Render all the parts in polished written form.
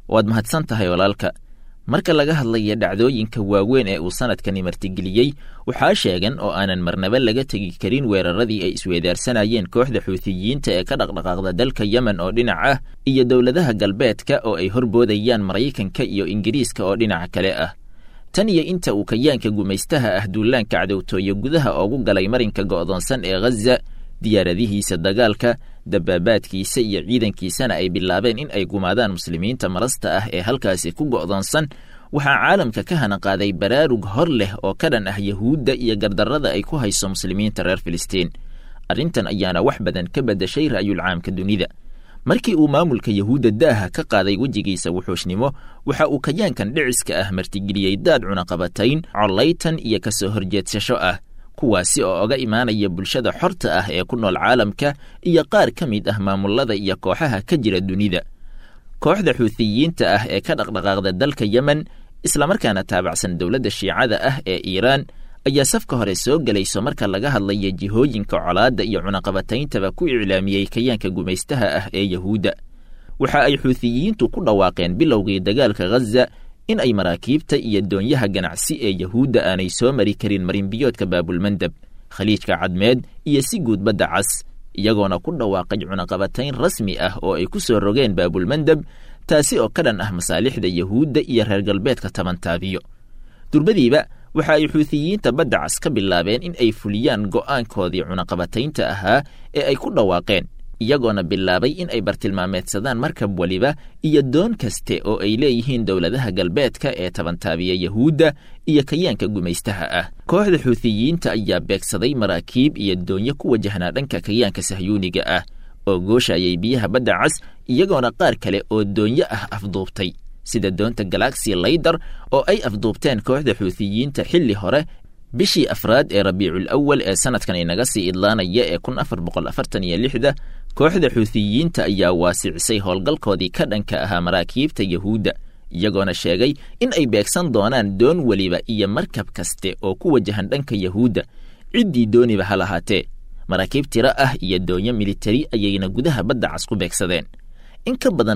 waad mahadsan tahay walaalka. marka laga hadlaya dhacdooyinka waaweyn ee uu sanadkani martigeliyey waxaa sheegan oo aanan marnaba laga tegi karin weeraradii ay isweedaarsanayeen kooxda xuutiyiinta ee ka dhaqdhaqaaqda dalka yemen oo dhinac ah iyo dowladaha galbeedka oo ay horboodayaan maraykanka iyo ingiriiska oo dhinaca kale ah. tan iyo inta uu kayaanka gumaystaha ah duulaanka cadowtooye gudaha ugu galay marinka go'doonsan ee Ghaza, diyaaradihiisa dagaalka, dabaabaadkiisa iyo ciidankiisana ay bilaabeen in ay gumaadaan muslimiinta marasta ah ee halkaasi ku go'doonsan, waxaa caalamka ka hanaqaaday baraarug hor leh oo ka dhan ah Yahuudda iyo gardarrada ay ku hayso muslimiinta reer Filistiin. arrintan ayaana wax badan ka beddeshay ra'yul caamka dunida. markii uu maamulka Yahuudda daaha ka qaaday wejigiisa wuxuushnimo, waxa uu kayaankan dhiciska ah martigeliyey daad cunaqabatayn, collaytan iyo ka soo horjeedsasho ah, kuwaasi oo oga imaanaya bulshada xorta ah ee ku nool caalamka iyo qaar ka mid ah maamulada iyo kooxaha ka jira dunida. kooxda xuutiyiinta ah ee ka dhaqdhaqaaqda dalka Yemen, islamarkaana taabacsan dowladda shiicada ah ee Iiraan, ayaa safka hore soo gelayso marka laga hadlaya jihooyinka colaadda iyo cunaqabatayntaba ku iclaamiyey kayaanka gumaystaha ah ee Yahuudda. waxa ay xuutiyiintu ku dhawaaqeen bilowgii dagaalka Ghaza in ay maraakiibta iyo doonyaha ganacsi ee Yahuudda aanay soo mari karin marinbiyoodka Baabulmandab, khaliijka Cadmeed iyo si guud badda Cas, iyagoona ku dhawaaqay cunaqabatayn rasmi ah oo ay ku soo rogeen Baabulmandab, taasi oo ka dhan ah masaalixda Yahuudda iyo reer galbeedka tabantaabiyo. durbadiiba waxa ay xuutiyiinta badda Cas ka bilaabeen in ay fuliyaan go'aankoodii cunaqabataynta ahaa ee ay ku dhawaaqeen, iyagoona bilaabay in ay bartilmaameedsadaan markab waliba iyo doon kaste oo ay leeyihiin dowladaha galbeedka ee tabantaabiya Yahuudda iyo kayaanka gumaystaha ah. kooxda xuutiyiinta ayaa beegsaday maraakiib iyo doonyo ku wajahnaa dhanka kayaanka sahyuuniga ah oo gooshayay biyaha badda Cas, iyagoona qaar kale oo doonyo ah afduubtay, sida doonta Galaxy Laydar oo ay afduubteen kooxda xuutiyiinta xilli hore bishii afraad ee Rabiicul Awwal ee sanadkan inaga sii idlaanaya ee 1446. kooxda xuutiyiinta ayaa waasicisay howlgalkoodii ka dhanka ahaa maraakiibta Yahuudda, iyagoona sheegay in ay beegsan doonaan doon weliba iyo markab kaste oo ku wajahan dhanka Yahuudda, ciddii dooniba ha lahaatee. maraakiib tiro ah iyo doonyo militari ayayna gudaha badda Cas ku beegsadeen. in ka badan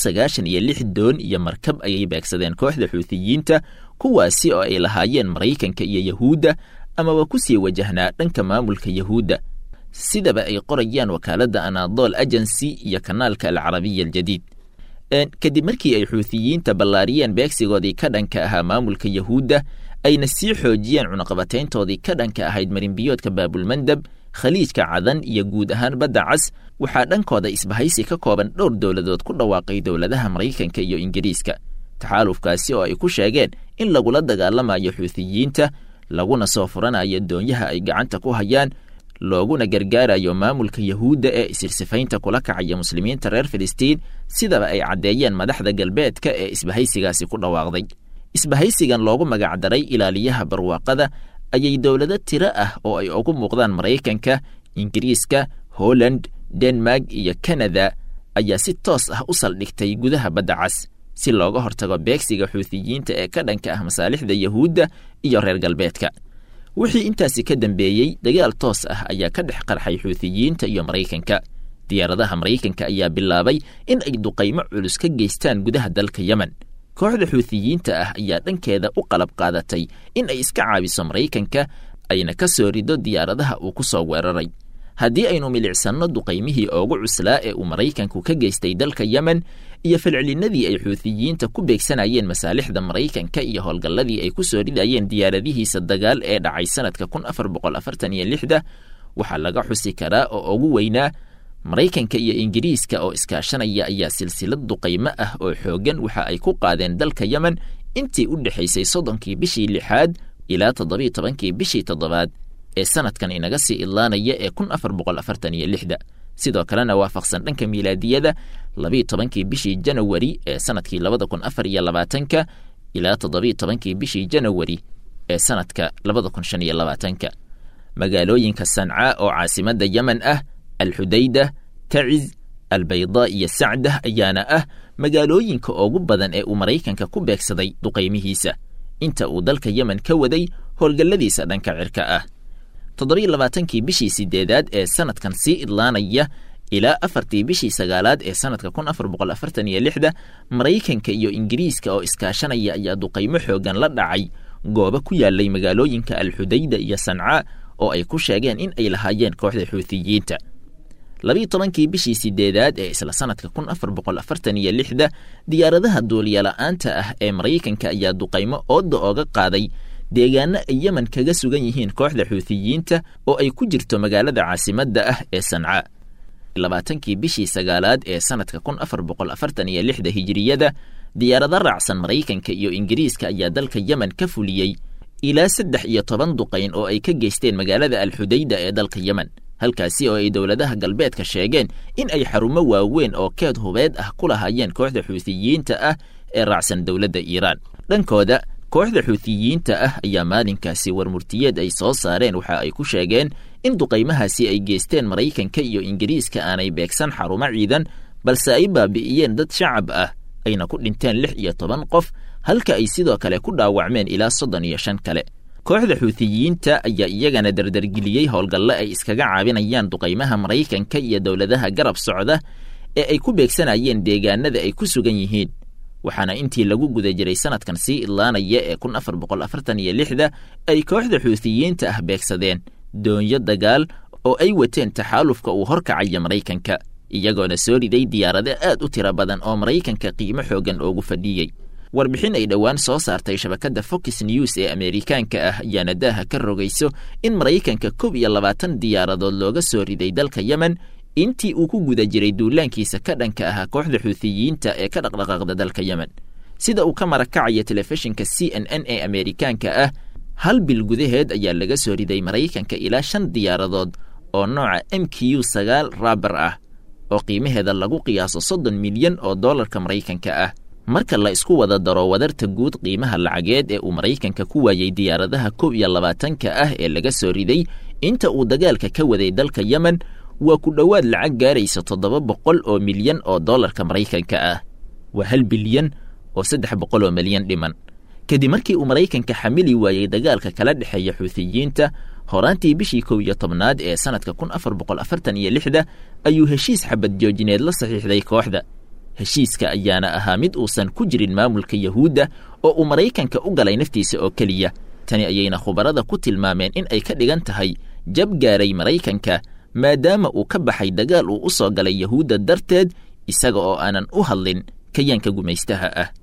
196 doon iyo markab ayay beegsadeen kooxda xuutiyiinta, kuwaasi oo ay lahaayeen Maraykanka iyo Yahuudda amaba ku sii wajahnaa dhanka maamulka Yahuudda, sidaba ay qorayaan wakaaladda Anadol Agency iyo kanaalka Alcarabiya Aljadiid. kadib markii ay xuutiyiinta ballaariyeen beegsigoodii ka dhanka ahaa maamulka Yahuudda, ayna sii xoojiyeen cunaqabatayntoodii ka dhanka ahayd marinbiyoodka Baabulmandab, khaliijka Cadan iyo guud ahaan badda Cas, waxaa dhankooda isbahaysi ka kooban dhowr dowladood ku dhawaaqay dowladaha Maraykanka iyo Ingiriiska, taxaalufkaasi oo ay ku sheegeen in lagula dagaalamayo xuutiyiinta, laguna soo furanayo doonyaha ay gacanta ku hayaan, looguna gargaarayo maamulka Yahuudda ee isirsifaynta kula kacaya muslimiinta reer Filistiin, sidaba ay caddeeyeen madaxda galbeedka ee isbahaysigaasi ku dhawaaqday. isbahaysigan loogu magacdaray ilaaliyaha barwaaqada ayay dowlado tiro ah oo ay ugu muuqdaan Maraykanka, Ingiriiska, Holland, Denmark iyo Canada ayaa si toos ah u saldhigtay gudaha badda Cas si looga hortago beegsiga xuutiyiinta ee ka dhanka ah masaalixda Yahuudda iyo reer galbeedka. wixii intaasi ka dambeeyey, dagaal toos ah ayaa ka dhex qarxay xuutiyiinta iyo Maraykanka. diyaaradaha Maraykanka ayaa bilaabay in ay duqaymo culus ka geystaan gudaha dalka Yemen. kooxda xuutiyiinta ah ayaa dhankeeda u qalab qaadatay in ay iska caabiso Maraykanka, ayna ka soo rido diyaaradaha uu ku soo weeraray. haddii aynu milicsanno duqaymihii ugu cuslaa ee uu Maraykanku ka geystay dalka Yemen iyo falcelinadii ay xuutiyiinta ku beegsanayeen masaalixda Maraykanka iyo howlgalladii ay ku soo ridayeen diyaaradihiisa dagaal ee dhacay sanadka 1446, waxaa laga xusi karaa oo ugu weynaa Maraykanka iyo Ingiriiska oo iskaashanaya ayaa silsilad duqaymo ah oo xooggan waxa ay ku qaadeen dalka Yemen intii u dhaxaysay 30kii bishii 6aad ilaa 17kii bishii 7aad ee sanadkan inaga sii idlaanaya ee 1446, sidoo kalena waafaqsan dhanka miilaadiyada 12kii bishii Janawari ee sanadkii 2024 ilaa 17kii bishii Janawari ee sanadka 2025. magaalooyinka Sanca oo caasimadda Yemen ah, Al-Hudaydah, Taciz, Al-Baydaa iyo Sacdah ayaana ah magaalooyinka ugu badan ee uu Maraykanka ku beegsaday duqaymihiisa inta uu dalka Yemen ka waday howlgalladiisa dhanka cirka ah. 27kii bishii 8aad ee sanadkan sii idlaanaya ilaa 4 bishii sagaalaad ee sanadka 1446 Maraykanka iyo Ingiriiska oo iskaashanaya ayaa duqaymo xoogan la dhacay goobo ku yaalay magaalooyinka Al-Xudayda iyo Sanca oo ay ku sheegeen in ay lahaayeen kooxda Xuuthiyiinta. 12 bishii sideedaad ee isla sanadka 1446 diyaaradaha duuliye-la'aanta ah ee Maraykanka ayaa duqaymo ooda ooga qaaday deegaano ay Yemen kaga sugan yihiin kooxda Xuuthiyiinta oo ay ku jirto magaalada caasimadda ah ee Sanca. 20 bishii sagaalaad ee sanadka 1446 hijriyada diyaarado raacsan Maraykanka iyo Ingiriiska ayaa dalka Yemen ka fuliyay ilaa 13 duqayn oo ay ka geysteen magaalada Al-Xudayda ee dalka Yemen, halkaasi oo ay dowladaha galbeedka sheegeen in ay xarumo waaweyn oo keed hubeed ah ku lahaayeen kooxda Xuuthiyiinta ah ee raacsan dowladda Iiraan. Dhankooda kooxda Xuuthiyiinta ah ayaa maalinkaasi warmurtiyeed ay soo saareen waxa ay ku sheegeen in duqaymahaasi ay geysteen Maraykanka iyo Ingiriiska aanay beegsan xarumo ciidan balse ay baabi'iyeen dad shacab ah ayna ku dhinteen 16 qof halka ay sidoo kale ku dhaawacmeen ilaa 35 kale. kooxda Xuuthiyiinta ayaa iyagana dardargeliyey howlgalle ay iskaga caabinayaan duqaymaha Maraykanka iyo dowladaha garab socda ee ay ku beegsanayeen deegaanada ay ku sugan yihiin, waxaana intii lagu guda jiray sanadkan sii idlaanaya ee 1446 ay kooxda Xuuthiyiinta ah beegsadeen doonyo dagaal oo ay wateen taxaalufka uu horkacaya Maraykanka, iyagoona soo riday diyaarado aad u tiro badan oo Maraykanka qiimo xoogan ugu fadhiyey. warbixin ay dhowaan soo saartay shabakadda Fox News ee Ameerikaanka ah ayaana daaha ka rogayso in Maraykanka 21 diyaaradood looga soo riday dalka Yemen intii uu ku guda jiray duulaankiisa ka dhanka ah kooxda Xuuthiyiinta ee ka dhaqdhaqaaqda dalka Yemen. Sida uu ka marakacaya telefishinka CNN ee Ameerikaanka ah, hal bil gudaheed ayaa laga soo riday Maraykanka ilaa 5 diyaaradood oo nooca MQ-9 Raptor ah oo qiimaheeda lagu qiyaaso $30 milyan oo dollarka Maraykanka ah. marka la isku wada daro wadarta guud qiimaha lacageed ee uu Maraykanka ku waayay diyaaradaha 21 ah ee laga soo riday inta uu dagaalka ka waday dalka Yemen waa ku dhawaad lacag gaaraysa $700 milyan oo dollarka Maraykanka ah, waa 1 bilyan oo 300 milyan dhiman. kadib markii uu Maraykanka xamili waayay dagaalka kala dhexeeya Xuuthiyiinta horaantii bishii 11aad ee sanadka 1446 ayuu heshiis xabad joojineed la saxiixday kooxda. heshiiska ayaana ahaa mid uusan ku jirin maamulka Yahuudda oo uu Maraykanka u galay naftiisa oo kaliya. tani ayayna khubarada ku tilmaameen in ay ka dhigan tahay jab gaaray Maraykanka maadaama uu ka baxay dagaal uu u soo galay Yahuudda darteed isaga oo aanan u hadlin kayaanka gumaystaha ah.